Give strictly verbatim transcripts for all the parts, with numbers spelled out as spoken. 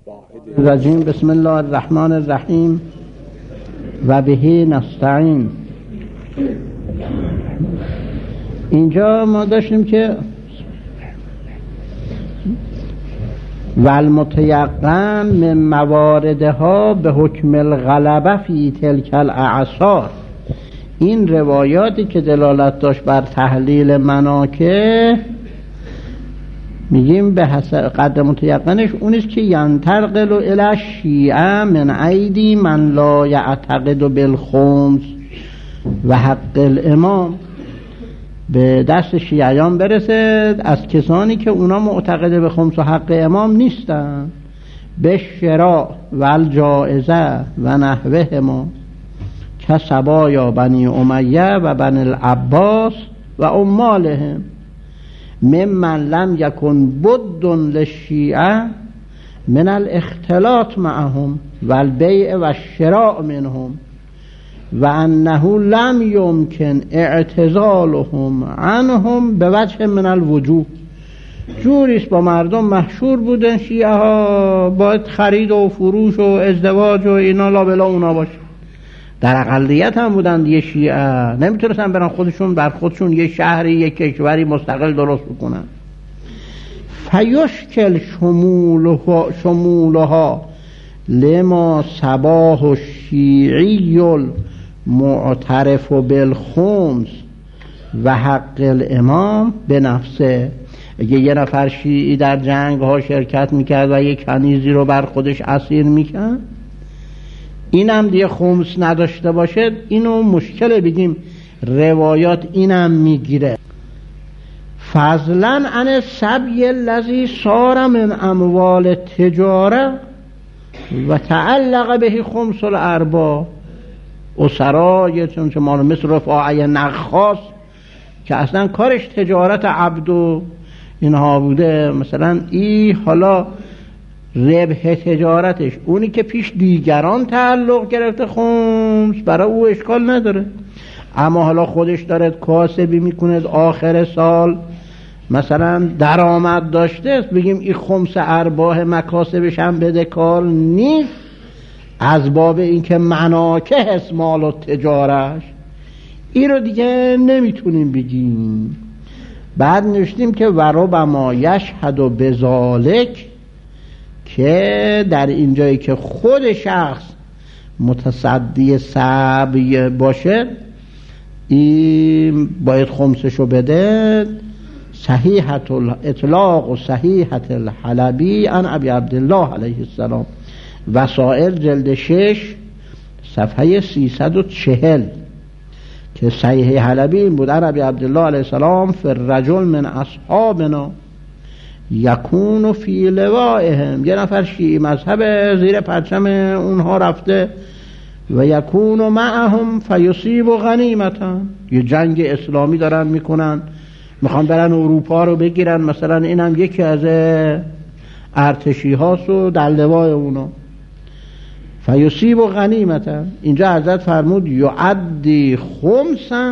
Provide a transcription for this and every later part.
الرجیم. بسم الله الرحمن الرحیم و بهی نستعین. اینجا ما داشتیم که والمتیقن من مواردها به حکم الغلبه فی تلک الاعصار. این روایاتی که دلالت داشت بر تحلیل مناکه میگیم به حسب قدر متیقنش اونیست که ینتقل الی الشیعه من ایدی من لا یعتقد بالخمس و حق الامام، به دست شیعیان برسه از کسانی که اونا معتقد به خمس و حق امام نیستن، به شراء و الجائزه و نحوهما که سبایا بنی امیه و بنی العباس و امالهم ممن لم یکن بد للشیعه من الاختلاط معهم و البیع و الشراء منهم و انه لم یمکن اعتزالهم عنهم به وجه من الوجوه. جوریست با مردم محشور بودن شیعه ها، باید خرید و فروش و ازدواج و اینا لابلا اونا باشه. در اقلیت هم بودن دیگه شیعه، نمیتونستن برن خودشون بر خودشون یه شهری یه کشوری مستقل درست بکنن. فیشکل شمولها, شمولها لما صباح الشیعی المعترف بالخمس و حق الامام به نفسه. اگه یه نفر شیعی در جنگ ها شرکت میکرد و یک کنیزی رو بر خودش اسیر میکرد، اینم دیگه خمس نداشته باشه، اینو مشکل بگیم روایات اینم میگیره. فضلا عن سبی الذی صار من اموال تجاره و تعلق به خمس الارباع اسرای، چون که مال مثل رفاعه نخاس که اصلا کارش تجارت عبد و اینها بوده، مثلا ای حالا ربح تجارتش اونی که پیش دیگران تعلق گرفته خمس برای او اشکال نداره، اما حالا خودش داره کاسبی میکنه آخر سال مثلا درآمد داشته است، بگیم این خمس ارباح مکاسبش هم بده کار نیست، از باب این که مناکه هست مال و تجارش، این رو دیگه نمیتونیم بگیم. بعد نوشتیم که وربما یشهد بذالک، که در اینجایی که خود شخص متصدی سبی باشه این باید خمسشو بده. صحیحت الاطلاق و صحیحت الحلبی عن ابی عبدالله علیه السلام، وسائل جلد شش صفحه سیصد و چهل، که صحیح حلبی این بود: ابی عبدالله علیه السلام فی الرجل من اصحابنا یکون فی لوائهم. یه نفر شیعی مذهب زیر پرچم اونها رفته و یکون معهم فیصیب غنیمتا، یه جنگ اسلامی دارن میکنن، میخوان برن اروپا رو بگیرن، مثلا اینم یکی از ارتشی هاست و در لوای اونا فیصیب غنیمتا. اینجا حضرت فرمود یعدی خمسا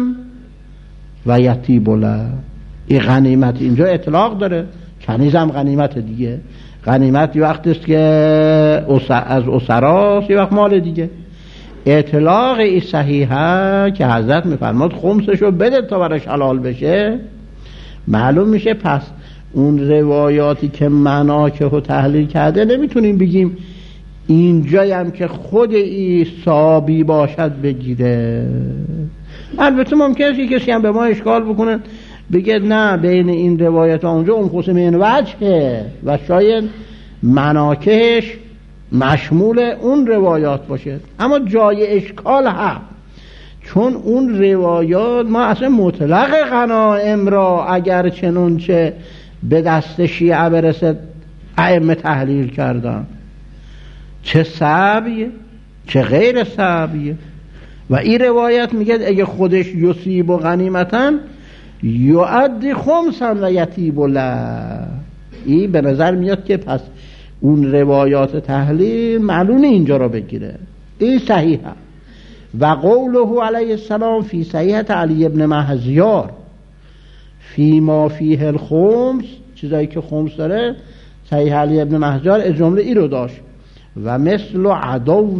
و یطیب له. این غنیمت اینجا اطلاق داره، کنیزم غنیمت دیگه، غنیمت یه وقت است که از اسراست، یه وقت مال دیگه. اطلاق این صحیحه که حضرت میفرماد خمسشو بده تا برش حلال بشه. معلوم میشه پس اون روایاتی که مناکه رو تحلیل کرده نمیتونیم بگیم اینجایی هم که خود این صابی باشد بگیره. البته ممکنه کسی هم به ما اشکال بکنه بگه نه بین این روایت ها اونجا اون خصم این وجهه و شاید مناکهش مشمول اون روایات باشه، اما جای اشکال هست، چون اون روایات ما اصلا مطلق غنائم را اگر چنونچه به دست شیعه برسد ائمه تحلیل کردن، چه سبیه چه غیر سبیه. و این روایت میگه اگه خودش یصیب و غنیمتن یعدی خمسا و یطیب له. این به نظر میاد که پس اون روایات تحلیل معلوم اینجا رو بگیره. این صحیحه. و قوله علیه السلام فی صحیحت علی ابن مهزیار فی ما فیه الخمس، چیزایی که خمس داره، صحیح علی ابن مهجار از جمله ای رو داشت و مثل عدو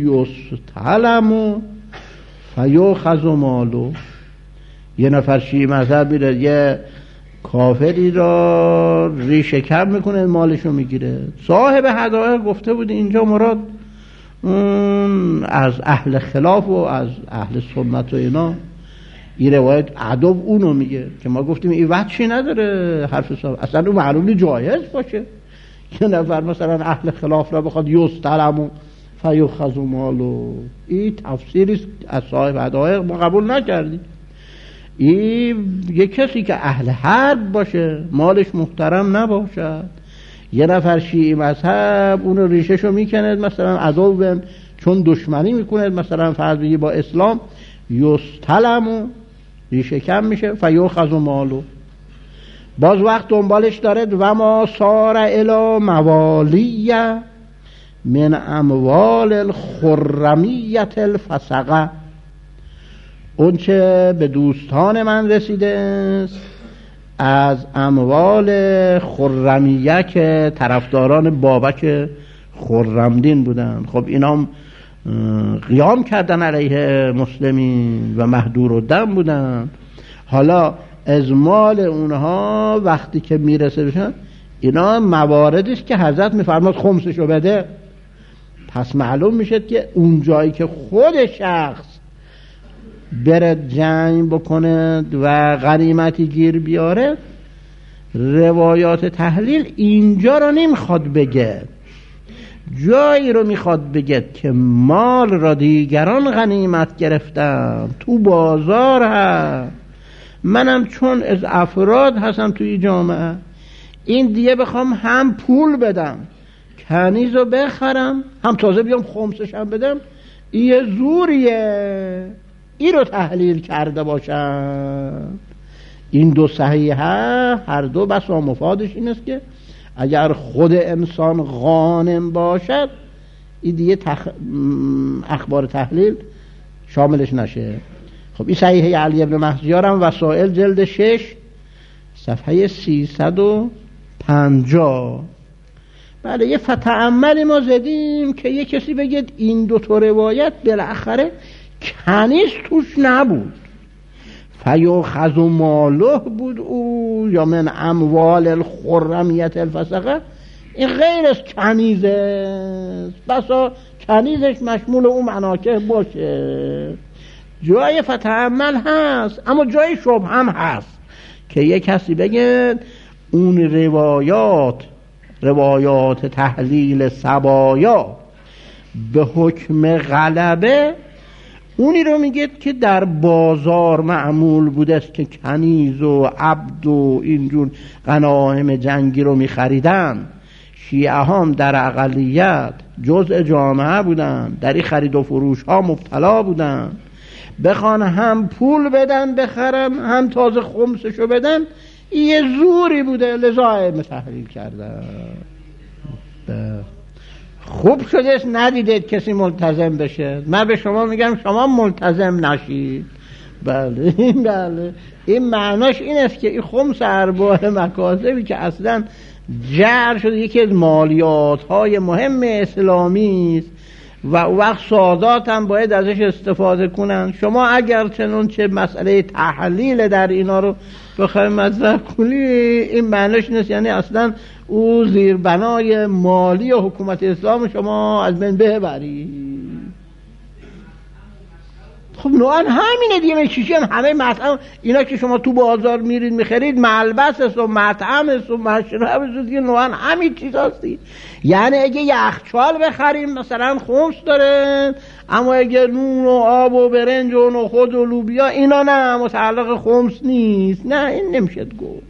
یستلم فیؤخذ مالو. یه نفر شیعه مذهبی رو یه کافری را ریشه کم میکنه، مالشو میگیره. صاحب هدایق گفته بود اینجا مراد اون از اهل خلاف و از اهل سنت و اینا. این روایت عدو اونو میگه که ما گفتیم این وجهی نداره حرف صاحب، اصلا اون معلوم جایز باشه یه نفر مثلا اهل خلاف را بخواد یستلم و فیؤخذ مالو. این تفسیری از صاحب هدایق ما قبول نکردیم. این یه کسی که اهل حرب باشه، مالش محترم نباشد. یه نفر شیعی مذهب اونو ریشهشو میکند، مثلا عدو چون دشمنی میکند مثلا فرض بگی با اسلام، یستلم و ریشه کم میشه فیؤخذ مالو. باز وقت دنبالش دارد و ما صار الی موالی من اموال الخرمیت الفسقه. اون چه به دوستان من رسیده است از اموال خرمیه که طرفداران بابک خرمدین بودن. خب اینا قیام کردن علیه مسلمین و مهدور الدم بودن. حالا از مال اونها وقتی که میرسه بشن، اینا مواردی است که حضرت میفرماد خمسشو بده. پس معلوم میشه که اون جایی که خود شخص بره جنگ بکنه و غنیمتی گیر بیاره، روایات تحلیل اینجا رو نمیخواد بگه، جایی رو میخواد بگه که مال را دیگران غنیمت گرفتن تو بازار هست، منم چون از افراد هستم توی جامعه این دیگه بخوام هم پول بدم کنیز رو بخرم هم تازه بیام خمسشم بدم، این یه زوریه. این رو تحلیل کرده باشن. این دو صحیحه هر دو بسا مفادش این است که اگر خود انسان غانم باشد این دیگه تخ... اخبار تحلیل شاملش نشه. خب این صحیحه علی ابن مهجار هم وسائل جلد شش صفحه سیصد و پنجاه. بله یه فتعملی ما زدیم که یه کسی بگید این دو تا روایت بالاخره کنیز توش نبود، فیؤخذ ماله بود او یا من اموال الخرمیت الفسقه، این غیر از کنیزه، بسا کنیزش مشمول اون مناکه باشه. جای فتعمل هست اما جای شبه هم هست که یه کسی بگه اون روایات روایات تحلیل سبایا به حکم غلبه اونی رو میگه که در بازار معمول بوده است که کنیز و عبد و اینجور غنایم جنگی رو میخریدن. شیعه هم در اقلیت جزء جامعه بودن، در این خرید و فروش ها مبتلا بودن، بخوان هم پول بدن بخرن هم تازه خمسشو بدن، یه زوری بوده لذا علم تحلیل کردن. خوب شدش ندیدید کسی ملتزم بشه. من به شما میگم شما ملتزم نشید. بله این بله این معناش این است که این خمس ارباح مکاسبی که اصلا جعل شده یکی از مالیات های مهم اسلامی است و وقت سادات هم باید ازش استفاده کنن. شما اگر چنون چه مسئله تحلیل در اینا رو بخوای مطرح کنی، این معنیش نیست یعنی اصلا او زیربنای مالی و حکومت اسلام شما از بین ببری. خب نوعا همینه دیگه. چیزی هم همه مطعم اینا که شما تو بازار میرید میخرید ملبس است و مطعم است و مشروب است دیگه، نوعا همین چیز هستی. یعنی اگه یخچال بخریم مثلا خمس داره، اما اگه نون و آب و برنج و نخود و لوبیا اینا نه متعلق خمس نیست. نه این نمیشه گفت.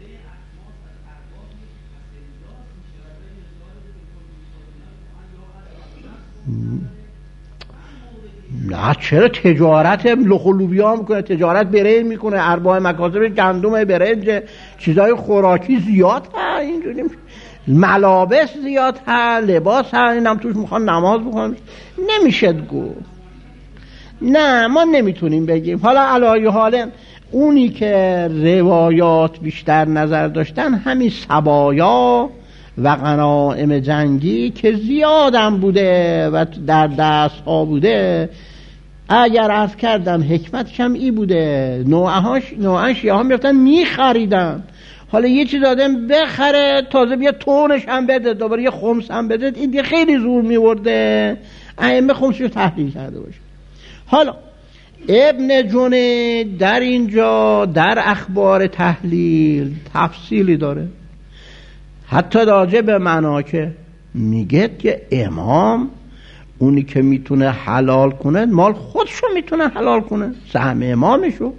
نه چرا تجارت لخ و لوبیا میکنه، تجارت برنج میکنه، ارباح مکاسب گندم برنج چیزای خوراکی زیاد هست، اینجوری ملابس زیاد هست، لباس هست، اینم توش میخوان نماز بخونن. نمیشه گفت. نه ما نمیتونیم بگیم. حالا علایه حالا اونی که روایات بیشتر نظر داشتن همین سبایا و غنایم جنگی که زیادم بوده و در دست ها بوده، اگر عرض کردم حکمتش هم ای بوده، نوعهاش نوعه شیعه ها میرفتن میخریدن، حالا یه چیز آدم بخره تازه بیا تونش هم بده، دوباره یه خمس هم بده، این دیگه خیلی زور میورده، ائمه خمسش رو تحلیل کرده باشه. حالا ابن جنید در اینجا در اخبار تحلیل تفصیلی داره، حتی راجع به مناکه میگه که امام اونی که میتونه حلال کنه مال خودشو میتونه حلال کنه، سهم امامشو.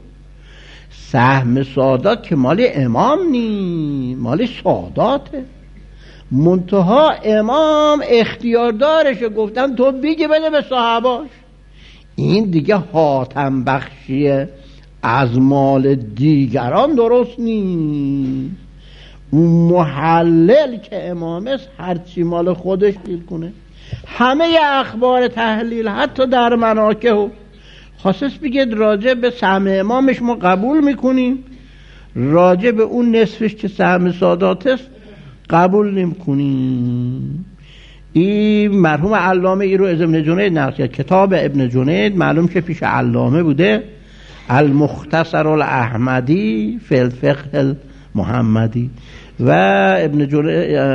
سهم سادات که مال امام نی، مال ساداته، منتها امام اختیار دارشه، گفتن تو بگی بده به صحاباش. این دیگه حاتم بخشیه از مال دیگران درست نیست. اون محلل که امام است هرچی مال خودش دیل کنه. همه اخبار تحلیل حتی در مناکه خاصش بگید راجع به سهم امامش ما قبول میکنیم، راجع به اون نصفش که سهم سادات است قبول نمیکنیم. این مرحوم علامه ای رو از ابن جنید نقل کرد. کتاب ابن جنید معلوم که پیش علامه بوده، المختصر الاحمدی فی الفقه المحمدی، و ابن جنید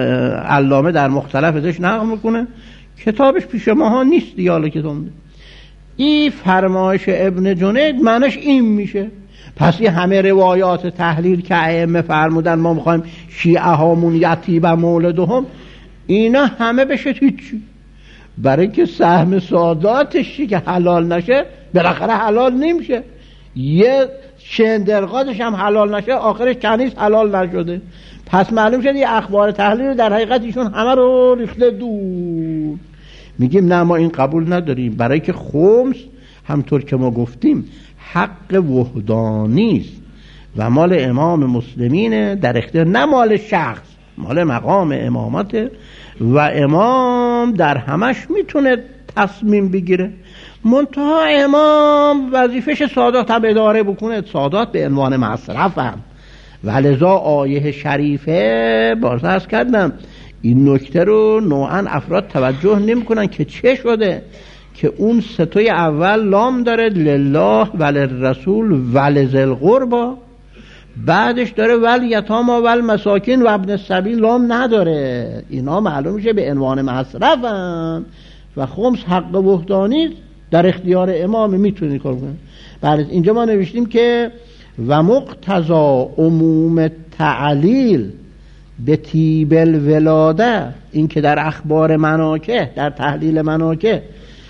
علامه در مختلف ازش نقل میکنه، کتابش پیش ما ها نیست دیگه. حالا که دومده این فرمایش ابن جنید معنیش این میشه، پس این همه روایات تحلیل که ائمه فرمودن ما میخوایم شیعه هامون یتیب مولدهم، اینا همه بشه هیچی، برای که سهم ساداتش که حلال نشه بالاخره حلال نمیشه، یه شندرقادش هم حلال نشه آخرش کنیز حلال نشده. پس معلوم شد یه اخبار تحلیل در حقیقت ایشون همه رو ریخته دور. میگیم نه ما این قبول نداریم، برای که خمس همطور که ما گفتیم حق وحدانی است و مال امام مسلمینه، در اختیار نه مال شخص، مال مقام امامته و امام در همش میتونه تصمیم بگیره. منتها امام وظیفش سادات هم اداره بکنه، سادات به عنوان مصرف هم، و لذا آیه شریفه باز عرض کردم این نکته رو نوعا افراد توجه نمی کنن که چه شده که اون ستوی اول لام داره لله وللرسول ولذل قربا، بعدش داره ول یتاما ول مساکین و ابن السبیل لام نداره. اینا معلوم میشه به عنوان مصرفن و خمس حق وحدانی در اختیار امام میتونی کار کنه. بعد اینجا ما نوشتیم که و مقتضا عموم تعلیل به طیب الولاده، این که در اخبار مناکه در تحلیل مناکه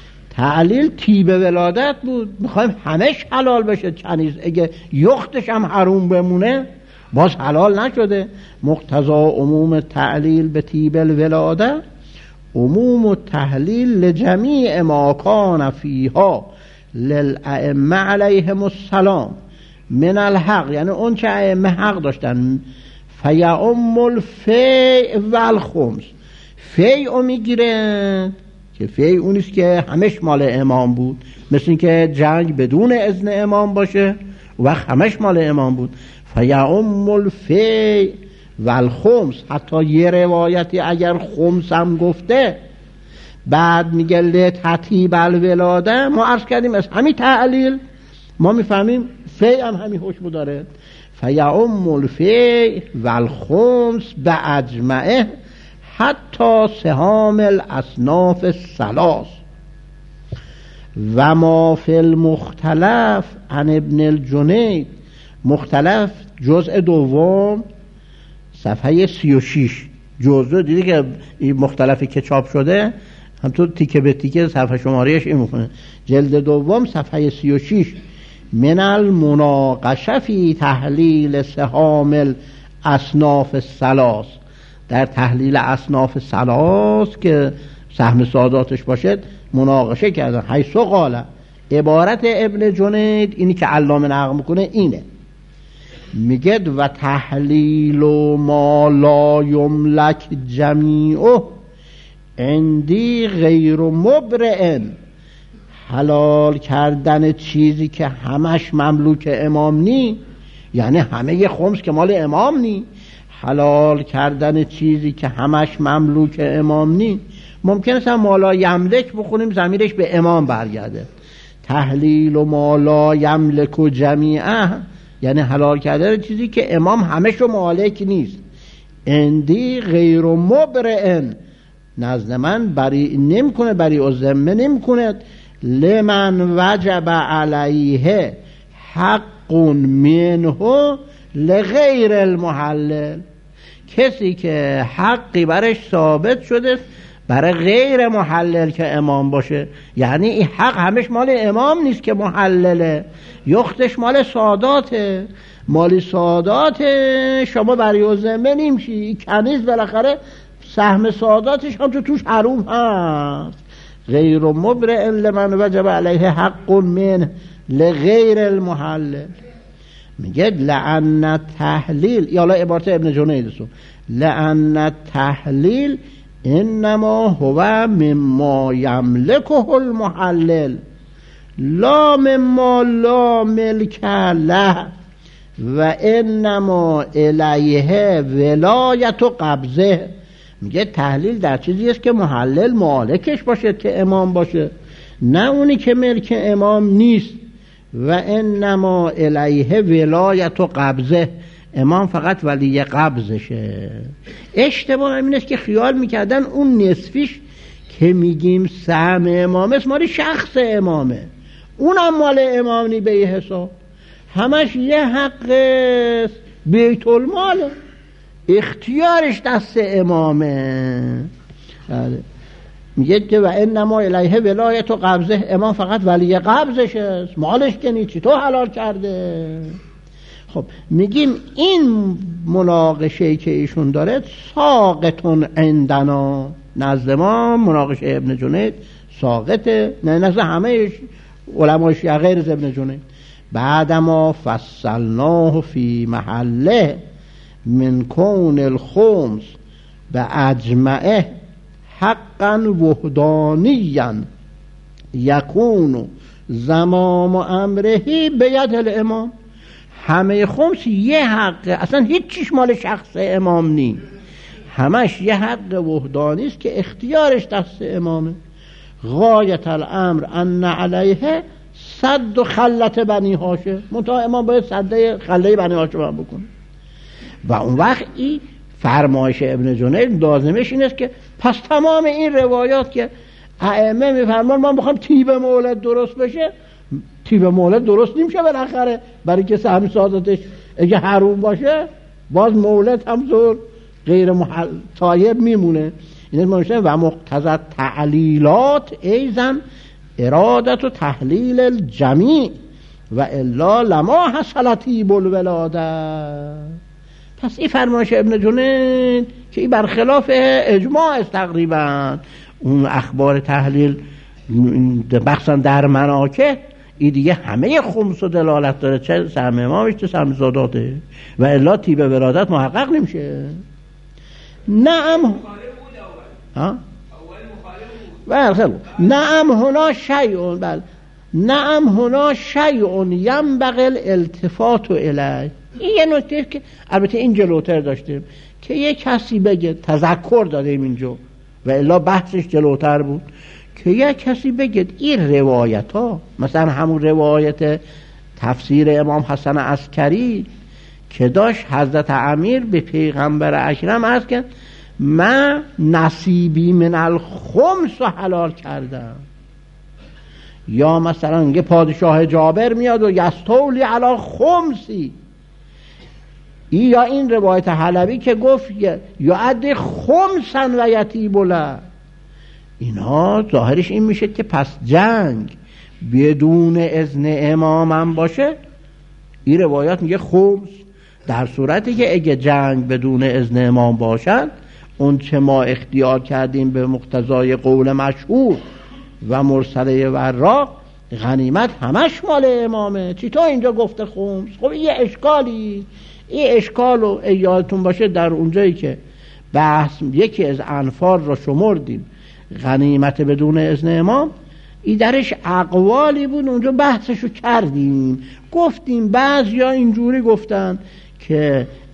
تعلیل طیب ولادت بود، میخوایم همش حلال بشه کنیز، اگه یختش هم حروم بمونه باز حلال نشده. مقتضا عموم تعلیل به طیب الولاده عموم تحلیل لجمیع ما کان فیها للائمه علیهم السلام من الحق، یعنی اون چه ائمه حق داشتن، فیعم الفیع و الخمس، فیع میگیره که فیع اونیست که همش مال امام بود، مثل این که جنگ بدون اذن امام باشه و همش مال امام بود. فیعم الفیع و الخمس، حتی یه روایتی اگر خمس هم گفته بعد میگه لتطیب الولاده، ما عرض کردیم از همین تعلیل ما میفهمیم فیع هم همین حکم داره. فیعم الفیع و الخمس به اجمعه حتی سهام الاصناف الثلاث و ما فی المختلف عن ابن الجنید. مختلف جزء دوم صفحه سی و شش، جزء دیدی که این مختلفی که چاپ شده همطور تیکه به تیکه صفحه شماریش این میکنه، جلد دوم صفحه سی و شش، من المناقشه فی تحلیل سهام الاصناف الثلاث، در تحلیل اصناف ثلاث که سهم ساداتش باشد مناقشه کردن. حیث قال، عبارت ابن جنید اینی که علامه نقل میکنه اینه، میگه و تحلیل ما لا یملک جمیعه عندی غیر مبرئ، حلال کردن چیزی که همش مملوک امام نی، یعنی همه خمس که مال امام نی، حلال کردن چیزی که همش مملوک امام نی، ممکنه مثلا مالا یملک بخونیم ضمیرش به امام برگرده. تحلیل و مالا یملک و جمیعه یعنی حلال کردن چیزی که امام همشو مالک نیست. اندی غیر مبرئن، نزد من بری نمیکنه، بری و ذمه نمیکنه. لمن وجب علیه حق منه لغیر المحلل، کسی که حقی برش ثابت شده برای غیر محلل که امام باشه، یعنی این حق همش مال امام نیست که محلله، یختش مال ساداته، مال ساداته شما بری و ذمه نمیشی. کنیز بالاخره سهم ساداتش هم تو توش حروم هست. غیر مبرئ لمن وجب علیه حق من لغیر المحلل. میگه لأن تحلیل، یا عبارت ابن جنید سو، لأن تحلیل انما هو مما یملکه المحلل لا مما لا ملک له و انما الیه ولایت و قبضه. میگه تحلیل در چیزی است که محلل مالکش باشه که امام باشه، نه اونی که ملک امام نیست. و انما الیه ولایت و قبضه، امام فقط ولی قبضشه. اشتباه این است که خیال میکردن اون نصفیش که میگیم سهم امام است مال شخص امامه، اونم مال امام نی به حساب، همش یه حق بیت الماله، اختیارش دست امامه. میگه که و انما الیه ولایت و قبضه، امام فقط ولی قبضش است، مالش که نیست، تو حلال کرده. خب میگیم این مناقشه‌ای که ایشون داره ساقطون عندنا، نزد ما مناقشه ابن جنید ساقطه، نه نزد همه علمای شیعه غیر از ابن جنید. بعدما فصلناه فی محله من کون الخمس به اجمعه حقا وحدانیا یکون زمام امرهی به ید الامام. همه خمس یه حقه، اصلا هیچ چیش مال شخص امام نی، همش یه حق وحدانی است که اختیارش دست امامه. غایت الامر ان علیه صد و خلت بنی هاشم، منتها امام باید صده خله بنی هاشم بکنه. و اون وقت این فرمایش ابن جنید لازمش این است که پس تمام این روایات که ائمه میفرمان ما میخوام تیب مولد درست بشه، تیب مولد درست نمیشه بالاخره، برای که سهم ساداتش اگه حروم باشه باز مولد هم زور غیر محل طایب میمونه. این معنیشه و مقتضی تعلیلات ایزن ارادت و تحلیل الجمیع و الا لما حصل طیب الولاده. پس این فرمایش ابن جنید که این برخلاف اجماع است تقریبا، اون اخبار تحلیل بخصا در مناکه این دیگه همه خمس و دلالت داره، چه سهم امامش چه سهم زاداته، و الا طیب ولادت محقق نمیشه. نعم ها بله خیلی نعم هنا شیء، بله نعم هنا شیء ینبغی الالتفات الیه. این یه نکته که البته این جلوتر داشتیم که یه کسی بگه، تذکر دادیم اینجا و الا بحثش جلوتر بود، که یه کسی بگه این روایت ها مثلا همون روایت تفسیر امام حسن عسکری که داشت حضرت امیر به پیغمبر اکرم عرض کرد من نصیبی من الخمس حلال کردم، یا مثلا یه پادشاه جابر میاد و یستولی علی خمسی، ای یا این روایت حلبی که گفت یعد خمسن و یطیب له. اینا ظاهرش این میشه که پس جنگ بدون اذن امامم باشه، این روایات میگه خمس، در صورتی که اگه جنگ بدون اذن امام باشد اون چه ما اختیار کردیم به مقتضای قول مشهور و مرسله وراق غنیمت همش مال امامه، چی تو اینجا گفته خمس؟ خب یه اشکالی، این اشکالو یادتون باشه در اونجایی که بحث یکی از انفال را شمردیم غنیمت بدون اذن امام، این درش اقوالی بود اونجا بحثشو کردیم، گفتیم بعضیا اینجوری گفتن که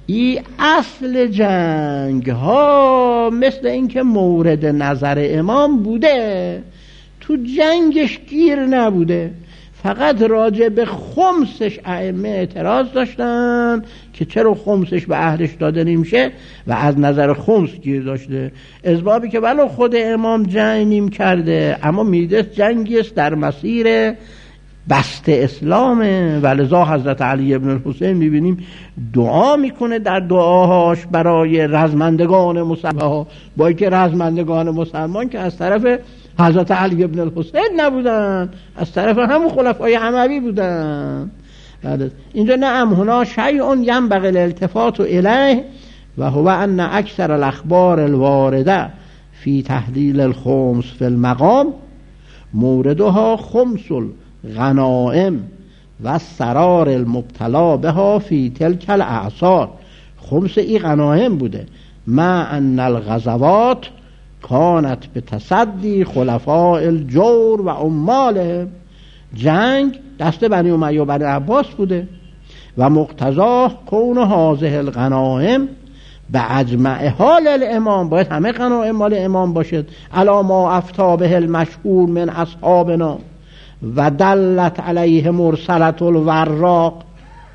این اصل جنگ ها مثل اینکه مورد نظر امام بوده، تو جنگش گیر نبوده، فقط راجع به خمسش ائمه اعتراض داشتن که چرا خمسش به اهلش داده نمیشه و از نظر خمس گیر داشته. اسبابی که ولو خود امام جنگ نیم کرده اما میدست جنگی است در مسیر بست اسلامه، ولذا حضرت علی ابن الحسین میبینیم دعا میکنه در دعاهاش برای رزمندگان مسلمان، با اینکه رزمندگان مسلمان که از طرف حضرت علی ابن الحسین نبودن، از طرف همون خلفای اموی بودن. اینجا نعم هنا شیء ینبغی الالتفات الیه و هو ان اکثر الاخبار الوارده فی تحلیل الخمس فی المقام موردها خمس الغنائم و سرار المبتلا بها فی تلک الاعصار. خمس ای غنائم بوده، مع ان الغزوات کانت به تصدی خلفاء الجور و عمالهم. جنگ دست بنی امیه و بنی عباس بوده و مقتضاه کون هذه الغنائم به اجمع حال الامام، باید همه غنائم مال امام باشد، علی ما افتی به المشهور من اصحابنا و دلت علیه مرسلت الوراق.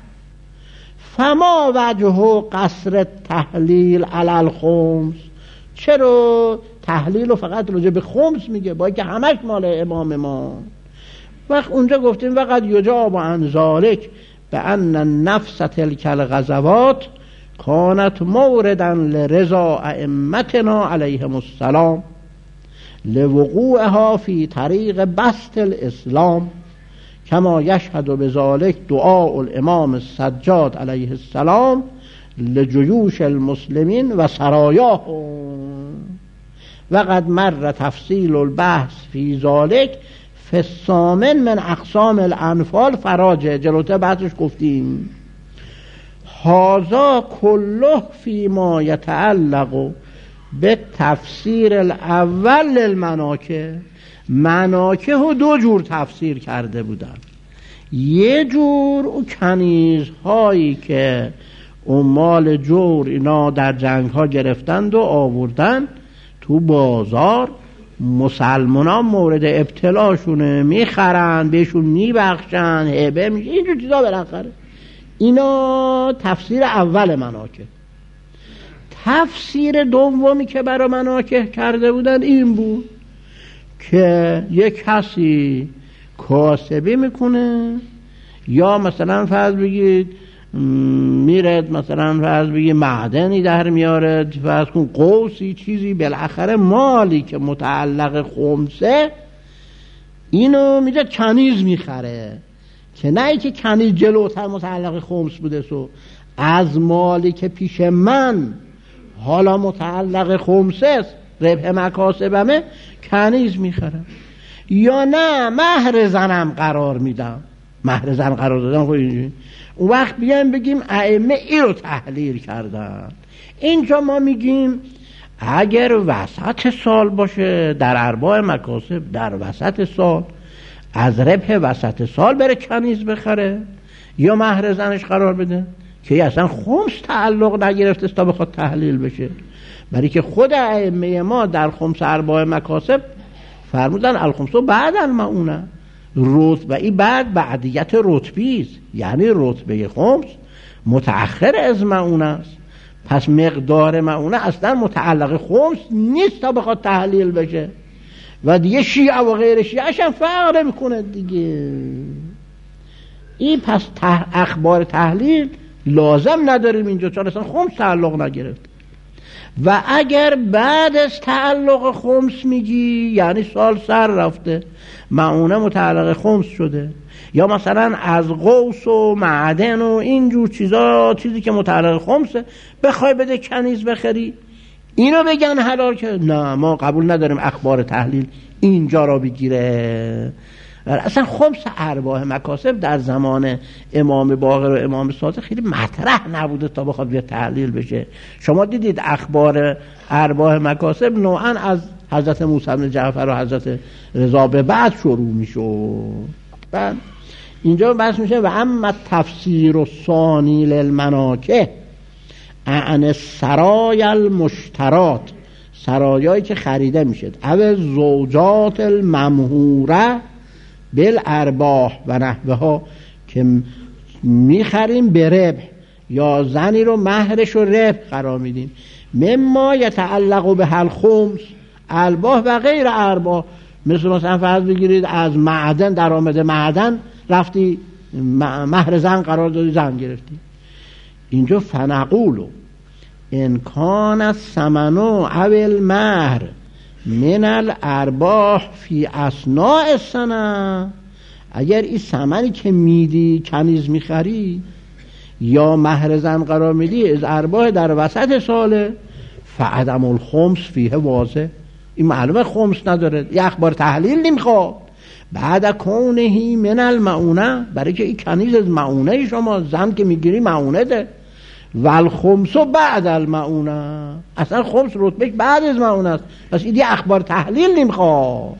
فما وجه قصر تحلیل علی الخمس؟ چرا تحلیل رو فقط راجع به خمس میگه با که همش مال امام ما؟ وقت اونجا گفتیم وقت یجاب عن ذالک به ان نفس تلک الغزوات کانت موردا لرضا ائمتنا علیهم السلام لوقوعها فی طریق بسط الاسلام کما یشهد بذالک دعاء الامام السجاد علیه السلام لجیوش المسلمین و سرایاهم. وقد مر تفصیل البحث فی ذالک فی الثامن من اقسام الانفال فراجع. جلوتر بحثش گفتیم هذا کله فی ما یتعلق به تفسیر الاول للمناکه. مناکه رو دو جور تفسیر کرده بودن، یه جور او کنیزهایی که عمال جور اینا در جنگ ها گرفتند و آوردن تو بازار، مسلمانان مورد ابتلاشونه، میخرن بهشون میبخشن، هبه میشه، اینجور چیزا بالاخره. اینا تفسیر اول مناکه. تفسیر دومی که برای مناکه کرده بودن این بود که یک کسی کاسبی میکنه، یا مثلا فرض بگید میرد مثلا فرض بگید معدنی در میاره، فرض کن قوسی چیزی، بالاخره مالی که متعلق خمسه اینو میده کنیز میخره، که نه ای که کنیز جلوتر متعلق خمس بوده، سو از مالی که پیش من حالا متعلق خمسه است ربح مکاسبمه کنیز میخرم، یا نه مهر زنم قرار میدم. مهر زن قرار دادم خب اینجوری. اون وقت بیایم بگیم ائمه این رو تحلیل کردن. اینجا ما میگیم اگر وسط سال باشه در ارباع مکاسب، در وسط سال از ربح وسط سال بره کنیز بخره یا مهر زنش قرار بده که اصلا خمس تعلق نگرفته تا بخواد تحلیل بشه، برای که خود ائمه ما در خمس ارباع مکاسب فرمودن الخمس بعد المعونه، رتبه ای بعد بعدیت رتبی است، یعنی رتبه خمس متأخر از معونه است، پس مقدار معونه اصلا متعلق خمس نیست تا بخواد تحلیل بشه. و دیگه شیعه و غیر شیعه هم فرق میکنه دیگه. این پس تح... اخبار تحلیل لازم نداریم اینجا، چون اصلا خمس تعلق نگرفت. و اگر بعد از تعلق خمس میگی یعنی سال سر رفته، معونه متعلق خمس شده، یا مثلا از قوس و معدن و اینجور چیزا چیزی که متعلق خمسه بخوای بده کنیز بخری، اینو بگن حلال که نه ما قبول نداریم اخبار تحلیل اینجا را بگیره. اصلا خمس ارباح مکاسب در زمان امام باقر و امام صادق خیلی مطرح نبوده تا بخواد بیا تحلیل بشه. شما دیدید اخبار ارباح مکاسب نوعا از حضرت موسی بن جعفر و حضرت رضا به بعد شروع میشه. بعد اینجا بحث میشه و اما تفسیر و ثانی للمناکه عن سرای المشترات، سرایایی که خریده میشه، او زوجات الممهوره بالارباح و نحوه ها، که میخریم به ربح، یا زنی رو مهرش رو ربح قرار میدیم. مما یتعلق به الخمس، ارباح و غیر ارباح، مثل مثلا فرض بگیرید از معدن، درآمد معدن رفتی مهر زن قرار دادی، زن گرفتی. اینجا فنقولو ان کان الثمن او المهر من الارباح فی اثناء السنه، اگر این ثمنی که میدی کنیز میخری یا مهر زن قرار میدی از ارباح در وسط ساله، فعدم الخمس فیه واضح، این معلومه خمس نداره، یه اخبار تحلیل نمیخواد. بعد کونهی من المعونه، برای که این کنیز از معونه شما، زن که میگیری معونه ده، والخمس بعد المعونه، اصلا خمس رتبهش بعد از معونه است، پس این یه اخبار تحلیل نمیخواد.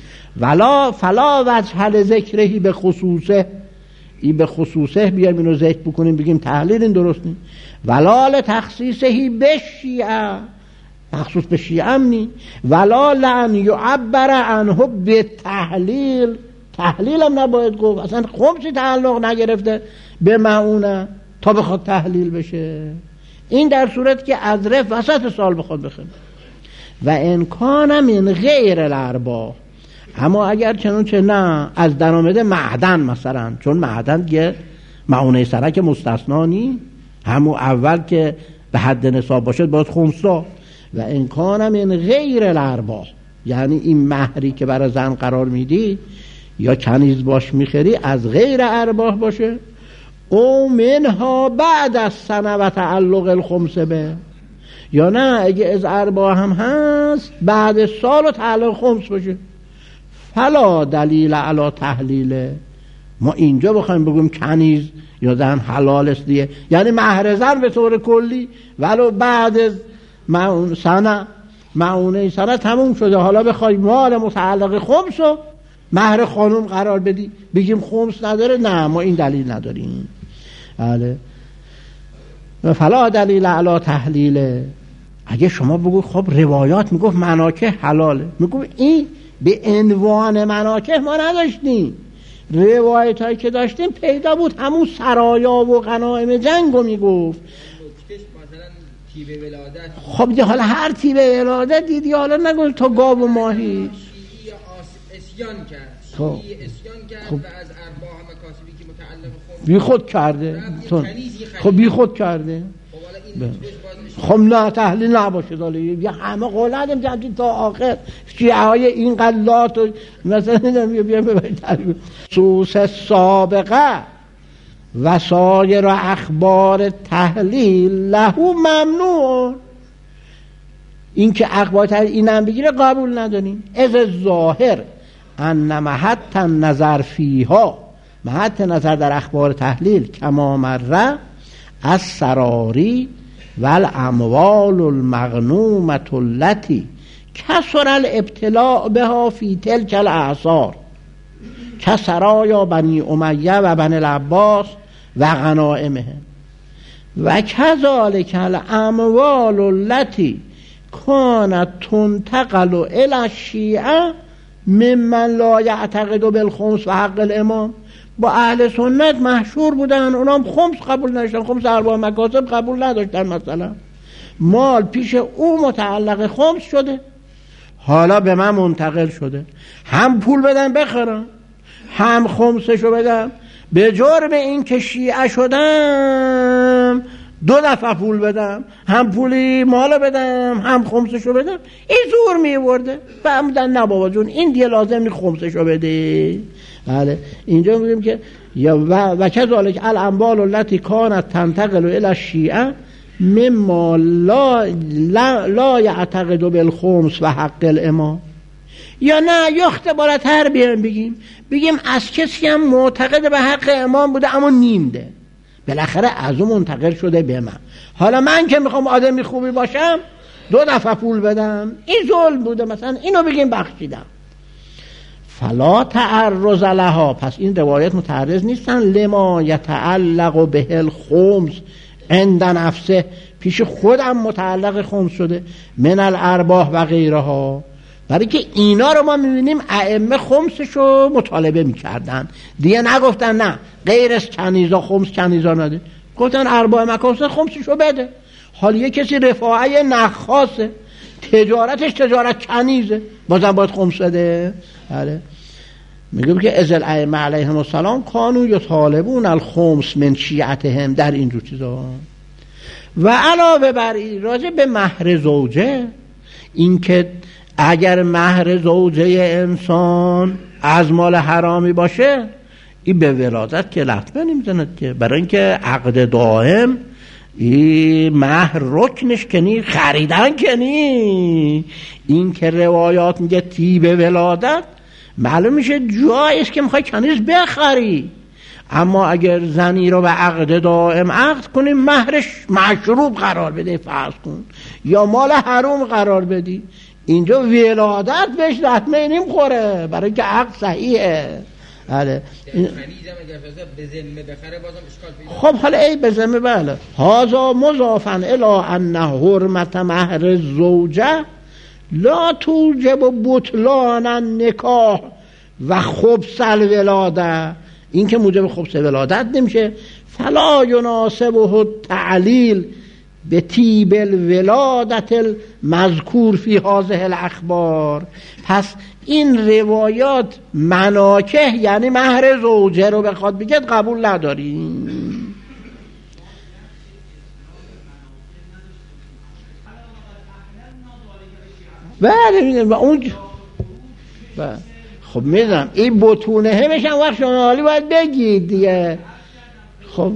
ولا فلا وجه ذکرهی به خصوصه، این به خصوصه بیایم اینو ذکر بکنیم بگیم تحلیل این درست نیم. ولا لتخصیصهی به شیعه، مخصوص به شیعه هم نی. ولا لن یعبر عنه به تحلیل، تحلیل هم نباید گفت، اصلا خمسی تعلق نگرفته به معونه تا بخواد تحلیل بشه. این در صورت که از رف وسط سال بخواد بخواد. و امکان من غیر الارباح، اما اگر چنانچه نه از درآمد معدن مثلا، چون معدن یه معونه سرک مستثنانی، همون اول که به حد نصاب باشد باید خمس داد. و امکان من غیر الارباح، یعنی این مهری که برای زن قرار میدی یا کنیز باش میخری از غیر ارباح باشه، او منها بعد از سنه و تعلق الخمس به، یا نه اگه از ارباح هم هست بعد سال و تعلق خمس باشه. فلا دلیل علی تحلیله، ما اینجا بخوایم بگیم کنیز یا زن حلال است دیگه، یعنی مهر زن به طور کلی ولو بعد از معون سنه معونه سنه تموم شده، حالا بخوای مال متعلق خمس و مهر خانم قرار بدی بگیم خمس نداره، نه ما این دلیل نداریم. بله. فلا دلیل علی تحلیله. اگه شما بگو خب روایات میگفت مناکح حلاله، میگو این به عنوان مناکح ما نداشتیم، روایت هایی که داشتیم پیدا بود همون سرایا و غنایم جنگو میگفت. تیبه ولادت، خب دیگه حالا هر تیبه ولادت دیدی، حالا نگو تا گاو و ماهی. شیعی اسیان کرد، شیعی اسیان کرد خب. و از ارباح مکاسبی که متعلق خود بی خود کرده. خب بی خود کرده. خب نه تحلیل نباشه داله، یه همه قولت جمعی تا آخر شیعه های این قلات و مثلا بیا بیا ببرید تحلیل سوس سابقه و سایر اخبار تحلیل لهو ممنوع. این که اخبار تحلیل اینم بگیره قبول نداریم. از ظاهر ان محط نظر فیها، محط نظر در اخبار تحلیل کما مره از سراری و الاموال المغنومة التي کسر الابتلاء بها فی تلک الاعصار کسرایا بنی امیه و بنی العباس و غنائمهم و کذالک الاموال التي کانت تنتقل الى الشیعه ممن لا یعتقد بالخمس و حق الامام. با اهل سنت مشهور بودن، اونام خمس قبول نداشتن، خمس ارباح مکاسب قبول نداشتن. مثلا مال پیش او متعلق خمس شده، حالا به من منتقل شده، هم پول بدن بخرم هم خمسشو بدم، به جرم این که شیعه شدم دو دفعه پول بدم، هم پولی مالو بدم هم خمسشو بدم، این زور میورده. فهمیدن نه بابا جون این دیگه لازم نی خمسشو بده. بله اینجا میگیم که یا و, و کذالک الاموال التي كانت تنتقل الى الشیعه مما لا لا, لا یعتقد بالخمس و حق الامام. یا نه یا اختباراتر بیان بگیم بگیم از کسی هم معتقد به حق امام بوده اما نیمده، بالاخره از اون منتقل شده به من، حالا من که میخوام آدمی خوبی باشم دو دفعه پول بدم، این ظلم بوده، مثلا اینو بگیم بخشیدم. فلا تعرض لها، پس این روایت متعرض نیستن لما یتعلق به الخمس عند نفسه پیش خودم متعلق خمس شده، من الارباح و غیرها. برای که اینا رو ما میبینیم ائمه خمسشو مطالبه میکردن، دیگه نگفتن نه غیر از کنیزا خمس کنیزا نده، گفتن ارباح مکاسب خمسشو بده. حالا یه کسی رفاعه نخاسه، تجارتش تجارت کنیزه، بازم باید خمس بده. بله میگم که ازل ائمه علیهم السلام کانوا یطالبون الخمس من شیعتهم، در اینجور چیزا. و علاوه بر این راجع به مهر زوجه، این که اگر مهر زوجه انسان از مال حرامی باشه این به ولادت که لطمه نمیزند که، برای اینکه عقد دائم این مهر رکنش کنی، خریدن کنی. این که روایات میگه تی به ولادت، معلوم میشه جاییست که میخوای کنیز بخری. اما اگر زنی رو به عقد دائم عقد کنی، مهرش مشروب قرار بده فرض کن، یا مال حرام قرار بدی، اینجا ولادت بهش لطمه نمیخوره، برای که عقد صحیحه. بله خب حالا ای به ذمه، بله هذا مضافا الی ان حرمت مهر الزوجه لا توجب بطلان النکاح و خبث الولاده. این که موجب خبث ولادت نمیشه، فلا یناسبه التعلیل به طیب الولادت المذکور فی هذه الاخبار. پس این روایات مناکح یعنی مهر زوجه رو بخواد بگید قبول نداریم. بله و اون بله. خب میدونم این بطونه بشن وقت شما حالی باید بگید دیگه. خب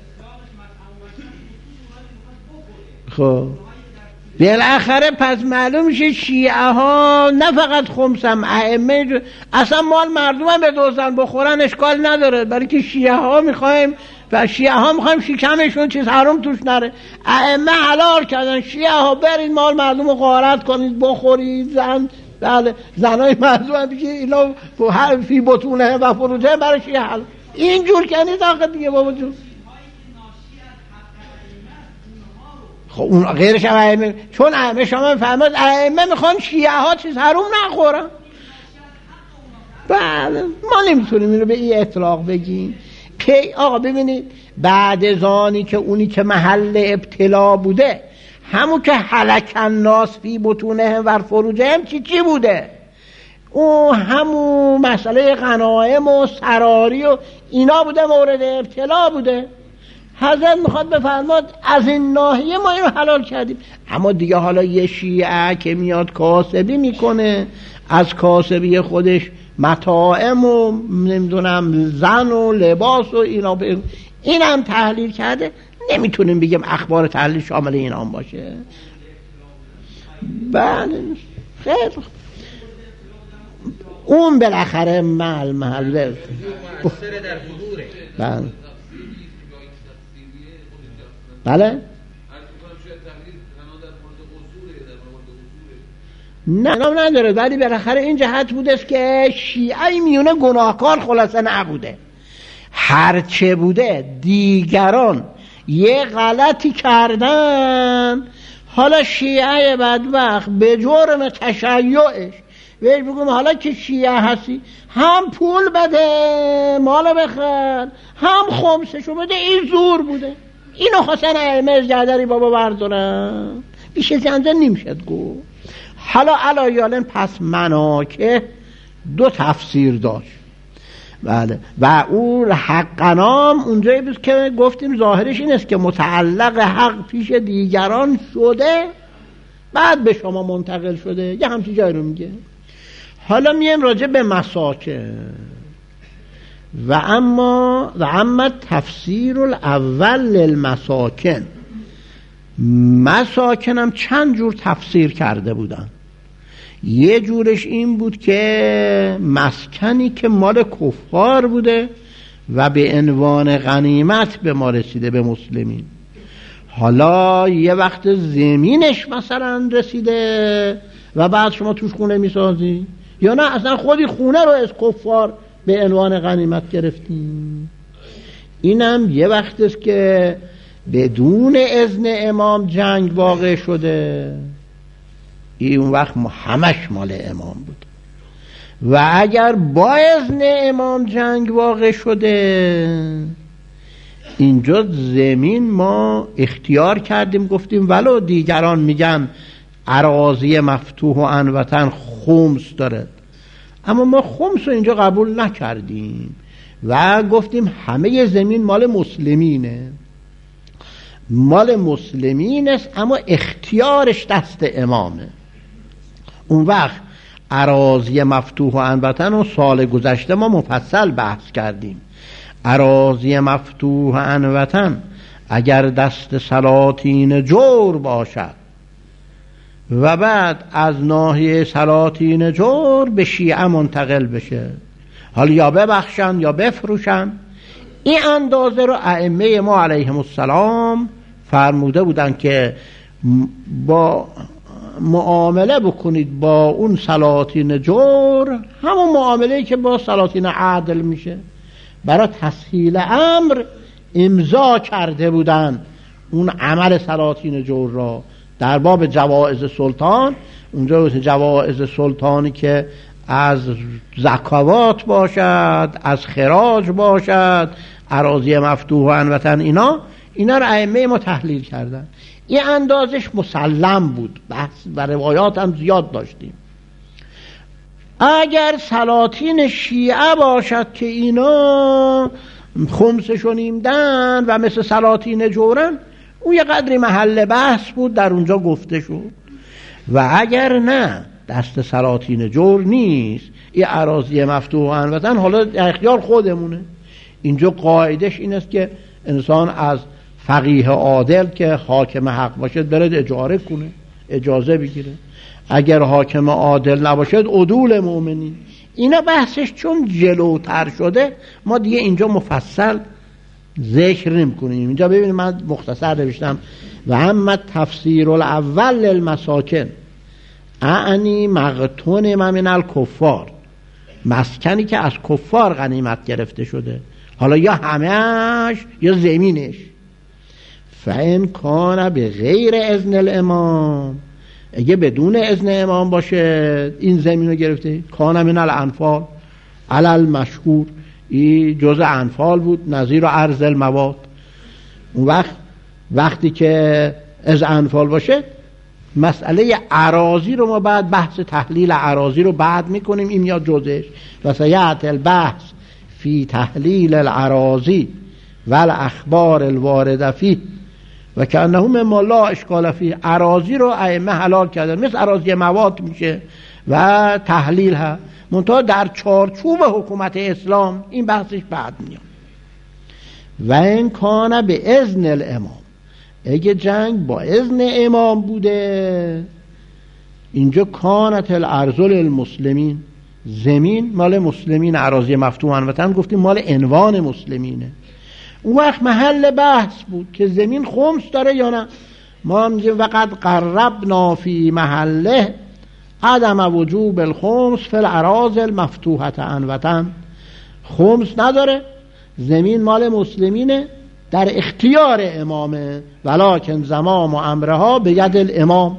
خب بالاخره پس معلوم میشه شیعه ها نه فقط خمس هم ائمه اصلا مال مردم هم بدوزن بخورن اشکال نداره، برای که شیعه ها میخوایم و شیعه ها میخوایم شکمشون چیز حرام توش نره. ائمه حلال کردن، شیعه ها برید مال مردم رو غارت کنید بخورید. زن بله زنای مردم هم دیگه اینا فی بطونه و فروجه برای شیعه حلال. اینجور کنید آقا دیگه بابا جون. خب اون غیرش هم ائمه، چون ائمه شما فهمید ائمه میخوان شیعه ها چیز حرام نخورن. بله ما نمیتونیم اینو به این اطلاق بگیم. پی آقا ببینید بعد زانی که اونی که محل ابتلا بوده، همون که هلک الناس فی بطونهم و فروجهم چی چی بوده؟ اون همون مسئله غنایم و سراری و اینا بوده، مورد ابتلا بوده. حضرت میخواد بفرماد از این ناحیه ما اینو حلال کردیم. اما دیگه حالا یه شیعه که میاد کاسبی میکنه، از کاسبی خودش متاعم و نمیدونم زن و لباس و اینا ب... اینم تحلیل کرده، نمیتونیم بگیم اخبار تحلیل شامل اینا هم باشه. بله خیلی اون بالاخره محل محل در بله بله نه نام نداره، ولی بالاخره این جهت بوده است که شیعه میونه گناهکار خلاصه نبوده. هرچه بوده دیگران یه غلطی کردن، حالا شیعه بدبخت به جرم تشیعش بهش بگم حالا که شیعه هستی هم پول بده مال بخر هم خمسشو بده، این زور بوده. اینو خواستن ائمه از جدری بابا بردارن، بیشه زنده نمیشد گو. حالا علایالن پس مناکه دو تفسیر داشت. بله و اون حقنام اونجایی بود که گفتیم ظاهرش این است که متعلق حق پیش دیگران شده بعد به شما منتقل شده، یه همچی جایی رو میگه. حالا میایم راجع به مساکن. و اما و اما تفسیر الاول للمساکن، مساکن هم چند جور تفسیر کرده بودن. یه جورش این بود که مسکنی که مال کفار بوده و به عنوان غنیمت به ما رسیده به مسلمین. حالا یه وقت زمینش مثلا رسیده و بعد شما توش خونه میسازی، یا نه اصلا خودی خونه رو از کفار به عنوان غنیمت گرفتیم. اینم یه وقت است که بدون اذن امام جنگ واقع شده، این اون وقت همش مال امام بود. و اگر با اذن امام جنگ واقع شده، اینجا زمین ما اختیار کردیم، گفتیم ولو دیگران میگن اراضی مفتوح و عنوتن خمس داره، اما ما خمس رو اینجا قبول نکردیم و گفتیم همه زمین مال مسلمینه، مال مسلمین است، اما اختیارش دست امامه. اون وقت اراضی مفتوح و عنوتن و سال گذشته ما مفصل بحث کردیم. اراضی مفتوح و عنوتن اگر دست سلاطین جور باشد و بعد از ناحیه سلاطین جور به شیعه منتقل بشه، حالا یا ببخشن یا بفروشن، این اندازه رو ائمه ما علیهم السلام فرموده بودن که با معامله بکنید با اون سلاطین جور همون معامله که با سلاطین عدل میشه. برای تسهیل امر امضا کرده بودن اون عمل سلاطین جور را در باب جوائز سلطان. اونجا جوائز سلطانی که از زکوات باشد، از خراج باشد، اراضی مفتوح و عنوتن، اینا اینا رو ائمه ما تحلیل کردن. این اندازش مسلم بود، بحث و روایات هم زیاد داشتیم. اگر سلاطین شیعه باشد که اینا خمسشو نیمدن و مثل سلاطین جورن، اون یه قدری محل بحث بود، در اونجا گفته شد. و اگر نه دست سلاطین جور نیست، این اراضی مفتوح و عنوتن حالا اختیار خودمونه. اینجا قاعدش این است که انسان از فقیه عادل که حاکم حق باشد برد اجاره کنه، اجازه بگیره. اگر حاکم عادل نباشد عدول مؤمنین. اینا بحثش چون جلوتر شده ما دیگه اینجا مفصل ذکر نمی کنیم. اینجا ببینید من مختصر نوشتم و اما تفسیر الاول للمساکن اعنی مقتون من الکفار، مسکنی که از کفار غنیمت گرفته شده، حالا یا همهش یا زمینش. فإن کان به غیر اذن الامام، اگه بدون اذن امام باشه این زمین رو گرفته، کان من الانفال علل مشهور، این جزء انفال بود، نظیر ارض المواد. اون وقت وقتی که از انفال باشه مسئله اراضی رو ما بعد بحث تحلیل اراضی رو بعد میکنیم، این یا جزش و سیأتی البحث فی تحلیل الاراضی و الاخبار الوارده فیه و که انه مما لا اشکال فیه. اراضی رو ائمه حلال کردن، مثل اراضی مواد میشه و تحلیل ها، منتها در چارچوب حکومت اسلام این بحثش بعد میاد. و این کانه به اذن الامام، اگه جنگ با اذن امام بوده، اینجا کانت الارض للمسلمین، زمین مال مسلمین، اراضی مفتوح و عنوتن گفتیم مال عنوان مسلمینه. اون وقت محل بحث بود که زمین خمس داره یا نه. ما میگیم وقد قربنا فی محله عدم وجوب الخمس فی الاراضی المفتوحه عنوتن، خمس نداره، زمین مال مسلمینه، در اختیار امامه، ولکن زمام و امرها به ید الامام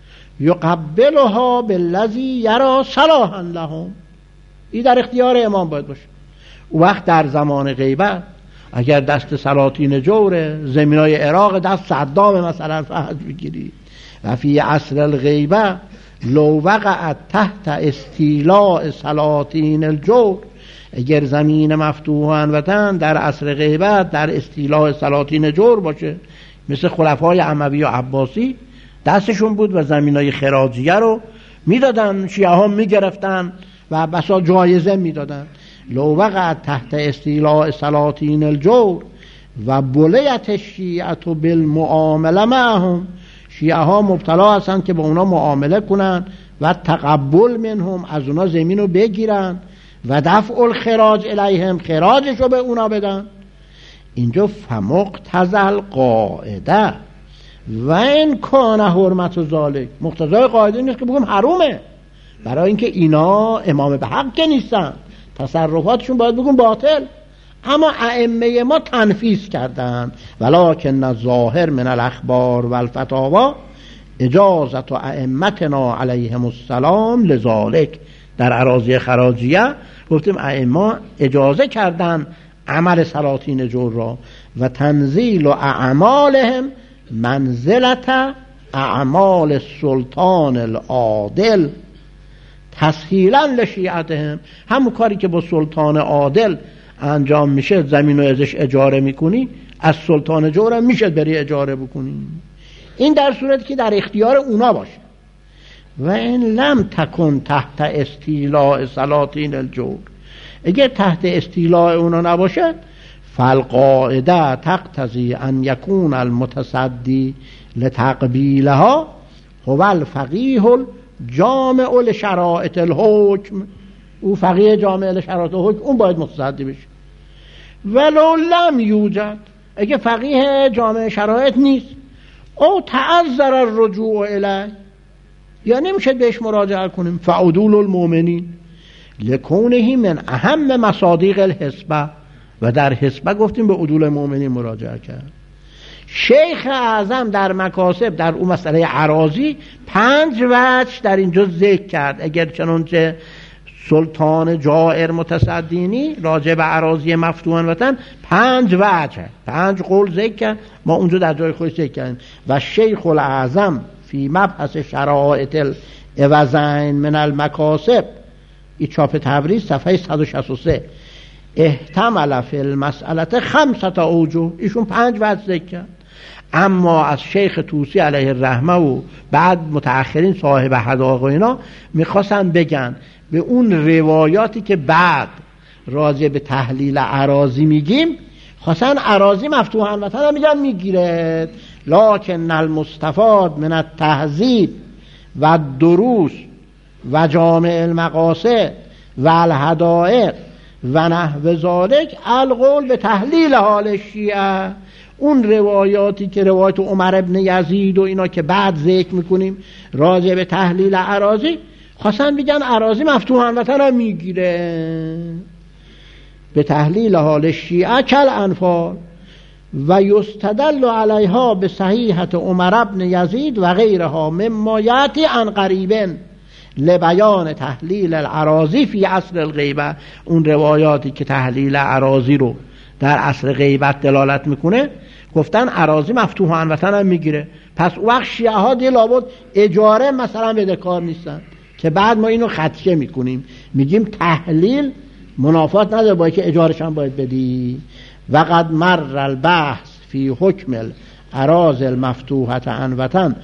یقبلها بالذی یرا صلاحا لهم. این در اختیار امام باید باشه. اون وقت در زمان غیبت اگر دست سلاطین جوره، زمینای عراق دست صدام مثلا فرض بگیرید، و فی عصر الغیبه لو وقعت تحت استیلاء سلاطین الجور، اگر زمین مفتوح و عنوتن در عصر غیبت در استیلاء سلاطین جور باشه، مثل خلفای اموی و عباسی دستشون بود و زمینای خراجیه رو میدادن، شیعه ها میگرفتن و بسا جایزه میدادن. لو وقعت تحت استیلاء سلاطین الجور و بلیت الشیعه بالمعامله معهم، شیعه ها مبتلا هستن که با اونا معامله کنن و تقبل منهم، از اونا زمین رو بگیرن و دفع الخراج الیهم، خراجش رو به اونا بدن. اینجا فمقتضی قاعده و این کان حرمت و ذالک، مقتضای قاعده نیست که بگم حرومه، برای اینکه اینا امام به حق که نیستن، تصرفاتشون باید بگم باطل. اما ائمه ما تنفیذ کردند. ولکن الظاهر من الاخبار و الفتاوا اجازت و ائمتنا علیهم السلام لذالک. در اراضی خراجیه گفتیم ائمه اجازه کردن عمل سلاطین جور را و تنزیل و اعمالهم منزلت اعمال سلطان العادل تسهیلا لشیعتهم. همون کاری که با سلطان عادل انجام میشه، زمین رو ازش اجاره میکنی، از سلطان جور هم میشه بری اجاره بکنی. این در صورتی که در اختیار اونا باشه. و این لم تکن تحت استیلاء سلاطین الجور، اگر تحت استیلاء اونا نباشه، فالقاعده تقتضی ان یکون المتصدی لتقبیلها هو الفقیه الجامع لشرائط الحکم. او فقیه جامع لشرائط الحکم، اون باید متصدی بشه. ولو لم یوجد، اگه فقیه جامع شرایط نیست، او تعذر الرجوع الیه، یا نمیشه بهش مراجعه کنیم، فعدول المؤمنین لکونه من اهم مصادیق الحسبه. و در حسبه گفتیم به عدول المؤمنین مراجعه کرد. شیخ اعظم در مکاسب در اون مسئله اراضی پنج وجه در اینجا ذکر کرد. اگر چنانچه سلطان جائر متصدینی راجع به اراضی مفتوحن وطن پنج وجه، پنج قول ذکر کرد، ما اونجا در جای خودش ذکر کردیم. و شیخ الاعظم فی مبحث شرائط العوضین من المکاسب، این چاپ تبریز صفحه صد و شصت و سه، احتمل فی المسئله خمسة اوجه، ایشون پنج وجه ذکر کرد. اما از شیخ طوسی علیه الرحمه و بعد متأخرین صاحب حدائق و اینا میخواستن بگن به اون روایاتی که بعد راجع به تحلیل اراضی میگیم، خواستن اراضی مفتوحن وطن هم میگن میگیرد. لکن المستفاد من التهذیب و دروس و جامع المقاصد و الحدائق و نحو ذالک القول به تحلیل حال شیعه. اون روایاتی که روایت عمر ابن یزید و اینا که بعد ذکر میکنیم راجع به تحلیل اراضی، خواستن بگن اراضی مفتوحن وطن هم میگیره به تحلیل حال شیعه کل انفال. و یستدل علیها به صحیحت عمر ابن یزید و غیرها مما یاتی عن قریبن لبیان تحلیل الاراضی فی عصر الغیبه. اون روایاتی که تحلیل اراضی رو در عصر غیبت دلالت میکنه، گفتن اراضی مفتوحن وطن هم میگیره. پس وقت شیعه ها دی لابد اجاره مثلا بده کار نیستن که بعد ما اینو خدشه میکنیم، میگیم تحلیل منافات نداره با که اجارش هم باید بدی. و قد مر البحث فی حکم الاراضی المفتوحه عن وطن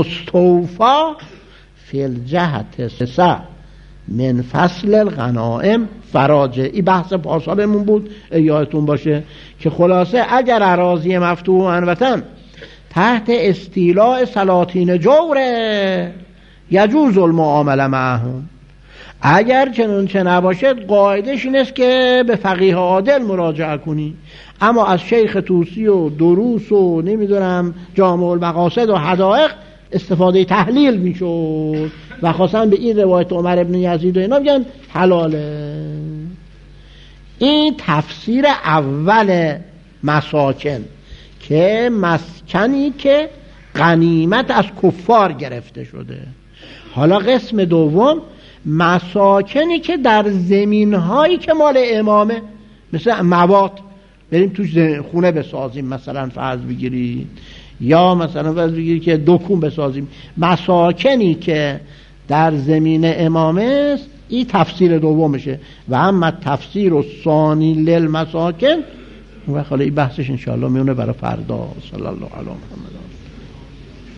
مستوفا فی الجهت سه من فصل الغنائم فراجع. این بحث پاسابمون بود یادتون باشه که خلاصه اگر اراضی مفتوحن وطن تحت استیلاء سلاطین جوره یجوز المعامله معهم. اگر چنانچه نباشد قاعدش این است که به فقیه عادل مراجعه کنی. اما از شیخ طوسی و دروس و نمیدونم جامع المقاصد و حدائق استفاده تحلیل میشد و خواستن به این روایت عمر ابن یزید و اینا میگن حلاله. این تفسیر اول مساکن که مسکنی که غنیمت از کفار گرفته شده. حالا قسم دوم مساکنی که در زمین هایی که مال امامه، مثل مواد بریم توش خونه بسازیم مثلا فرض بگیرید، یا مثلا فرض بگیرید که دکون بسازیم، مساکنی که در زمین امامه است. این تفسیر دومشه. و اما تفسیر و ثانی للمساکن و خاله این بحثش انشاءالله میونه برای فردا. صلی الله علیه و محمد.